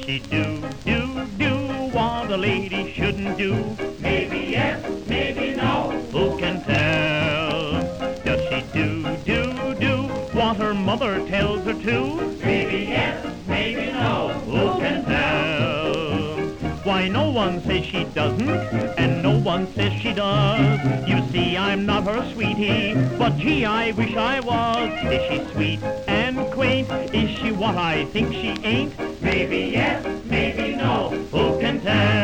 she do what a lady shouldn't do? Maybe yes, maybe no. Who can tell? Does she do what her mother tells her to? Maybe yes, maybe no. Who can tell? Why, no one says she doesn't, and no one says she does. You see, I'm not her sweetie, but gee, I wish I was. Is she sweet and quaint? Is she what I think she ain't? Maybe yes, maybe no. Who can tell?